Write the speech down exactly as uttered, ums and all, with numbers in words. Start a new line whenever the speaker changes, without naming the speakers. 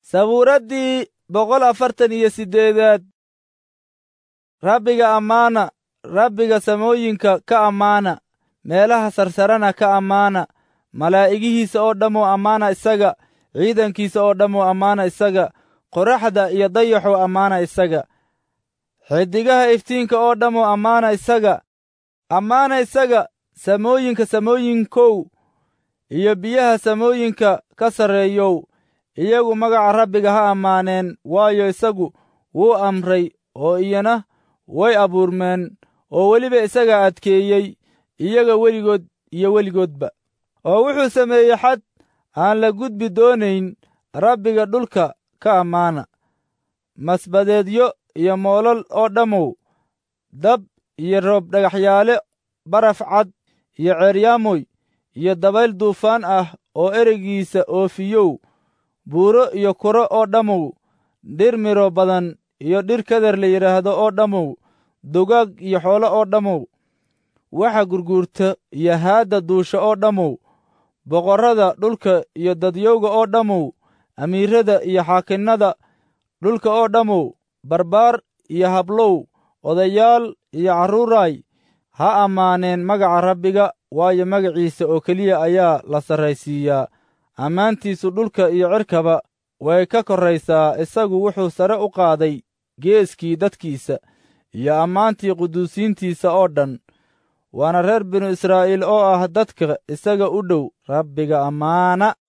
sabuuraddii boqol afartan iyo siddeedaad. rabbiga ammaana, rabbiga samooyinka ka ammaana, meelaha sarsarana ka ammaana. malaa'igihiisa oo dhammoo ammaana isaga, ciidankiisa oo dhammoo ammaana isaga, qorraxda iyo dayaxoo ammaana isaga, xiddigaha iftiinka oo dhammoo ammaana isaga. ammaana isaga, samooyinka samooyinkow, iyo biyaha samooyinka ka sarreeyow, iyagu magaca rabbiga ha ammaaneen, waayo isagu wuu amray oo iyana way abuurmeen, oo weliba isagaa adkeeyey iyaga weligood iyo weligoodba. oo wuxuu sameeyey xad aan la gudbi doonayn, rabbiga dhulka ka ammaana. masbadeedyo iyo moolal oo dhammow, dab iyo roob dhagaxyaale, baraf cad iyo ceeryaamoy, iyo dabayl duufaan ah oo ereygiisa oofiyow, buuro iyo kuro oo dhammow, dhir miro badan iyo dhir keder la yidhaahdo oo dhammow, dugaag iyo xoolo oo dhammow, waxa gurguurta iyo haadda duusha oo dhammow, boqorrada dhulka iyo dadyowga oo dhammow, amiirrada iyo xaakinnada dhulka oo dhammow, barbaar iyo hablow, odayaal iyo carruuray, ha ammaaneen magaca rabbiga, waayo magaciisa oo keliya ayaa la sarraysiiyaa. ammaantiisu dhulka iyo cirkaba way ka korraysaa. isagu wuxuu sare u qaaday geeskii dadkiisa iyo ammaantii quduusiintiisa oo dhan. waana reer binu israa'iil oo ah dadka isaga u dhow. rabbiga ammaana.